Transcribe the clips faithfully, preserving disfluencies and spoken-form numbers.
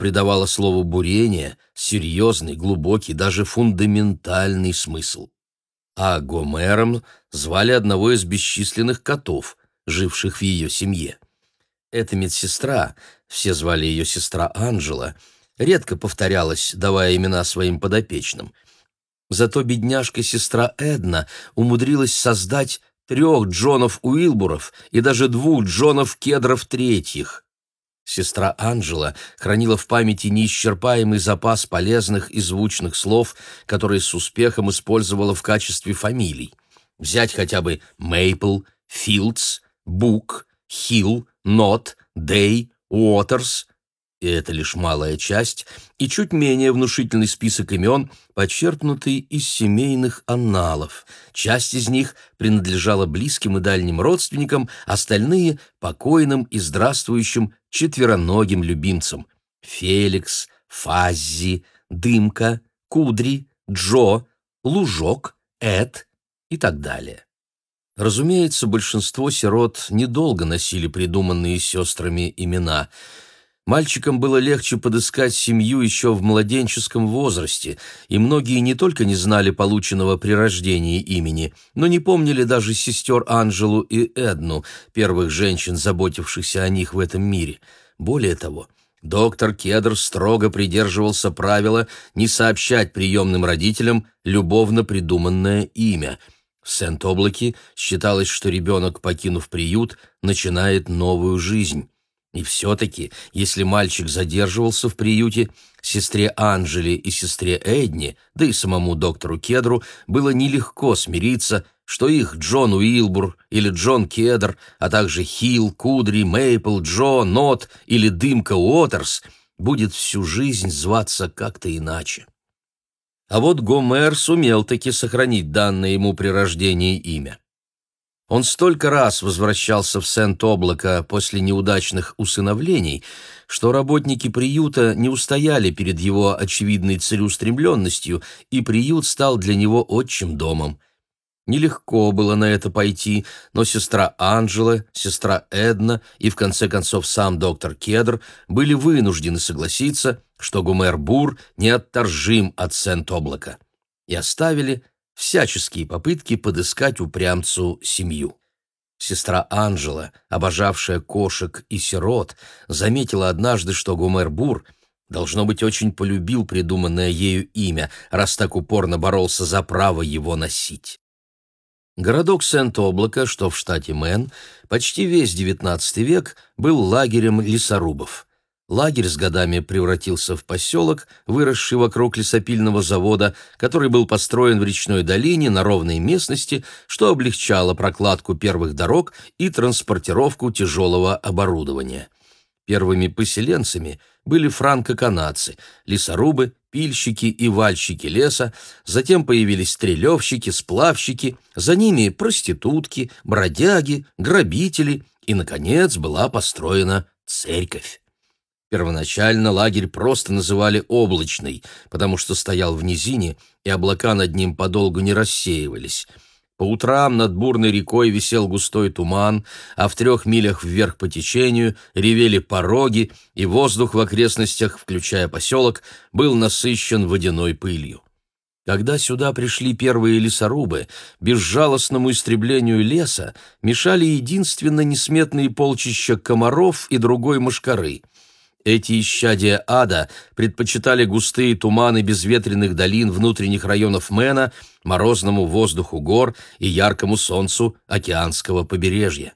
придавало слову «бурение» серьезный, глубокий, даже фундаментальный смысл. А Гомером звали одного из бесчисленных котов, живших в ее семье. Эта медсестра, все звали ее сестра Анжела, редко повторялась, давая имена своим подопечным. Зато бедняжка-сестра Эдна умудрилась создать трех Джонов Уилбуров и даже двух Джонов Кедров третьих. Сестра Анжела хранила в памяти неисчерпаемый запас полезных и звучных слов, которые с успехом использовала в качестве фамилий. Взять хотя бы Мейпл, Филдс, Бук, Хилл, Нот, Дэй, Уотерс, и это лишь малая часть, и чуть менее внушительный список имен, почерпнутый из семейных анналов. Часть из них принадлежала близким и дальним родственникам, остальные — покойным и здравствующим четвероногим любимцам: Феликс, Фаззи, Дымка, Кудри, Джо, Лужок, Эд и так далее. Разумеется, большинство сирот недолго носили придуманные сестрами имена. Мальчикам было легче подыскать семью еще в младенческом возрасте, и многие не только не знали полученного при рождении имени, но не помнили даже сестер Анжелу и Эдну, первых женщин, заботившихся о них в этом мире. Более того, доктор Кедр строго придерживался правила не сообщать приемным родителям любовно придуманное имя. В Сент-Облаке считалось, что ребенок, покинув приют, начинает новую жизнь. И все-таки, если мальчик задерживался в приюте, сестре Анжеле и сестре Эдне, да и самому доктору Кедру, было нелегко смириться, что их Джон Уилбур или Джон Кедр, а также Хилл, Кудри, Мейпл, Джо, Нот или Дымка Уотерс будет всю жизнь зваться как-то иначе. А вот Гомер сумел таки сохранить данное ему при рождении имя. Он столько раз возвращался в Сент-Облако после неудачных усыновлений, что работники приюта не устояли перед его очевидной целеустремленностью, и приют стал для него отчим домом. Нелегко было на это пойти, но сестра Анжела, сестра Эдна и, в конце концов, сам доктор Кедр были вынуждены согласиться, что Гомер Бур неотторжим от Сент-Облака, и оставили всяческие попытки подыскать упрямцу семью. Сестра Анжела, обожавшая кошек и сирот, заметила однажды, что Гомер Бур, должно быть, очень полюбил придуманное ею имя, раз так упорно боролся за право его носить. Городок Сент-Облако, что в штате Мэн, почти весь девятнадцатый век был лагерем лесорубов. Лагерь с годами превратился в поселок, выросший вокруг лесопильного завода, который был построен в речной долине на ровной местности, что облегчало прокладку первых дорог и транспортировку тяжелого оборудования. Первыми поселенцами были франко-канадцы, лесорубы, пильщики и вальщики леса, затем появились стрелевщики, сплавщики, за ними проститутки, бродяги, грабители, и, наконец, была построена церковь. Первоначально лагерь просто называли «Облачный», потому что стоял в низине, и облака над ним подолгу не рассеивались. По утрам над бурной рекой висел густой туман, а в трех милях вверх по течению ревели пороги, и воздух в окрестностях, включая поселок, был насыщен водяной пылью. Когда сюда пришли первые лесорубы, безжалостному истреблению леса мешали единственно несметные полчища комаров и другой мошкары. Эти исчадия ада предпочитали густые туманы безветренных долин внутренних районов Мэна, морозному воздуху гор и яркому солнцу океанского побережья.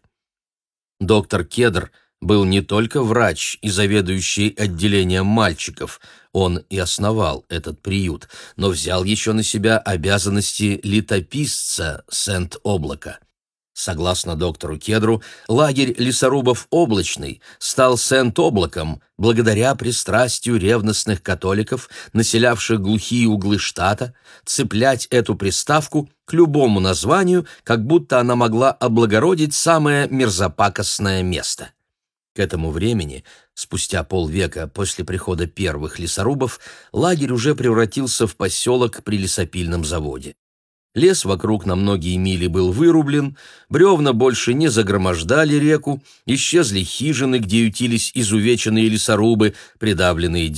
Доктор Кедр был не только врач и заведующий отделением мальчиков, он и основал этот приют, но взял еще на себя обязанности летописца Сент-Облака. Согласно доктору Кедру, лагерь лесорубов «Облачный» стал Сент-Облаком благодаря пристрастию ревностных католиков, населявших глухие углы штата, цеплять эту приставку к любому названию, как будто она могла облагородить самое мерзопакостное место. К этому времени, спустя полвека после прихода первых лесорубов, лагерь уже превратился в поселок при лесопильном заводе. Лес вокруг на многие мили был вырублен, бревна больше не загромождали реку, исчезли хижины, где ютились изувеченные лесорубы, придавленные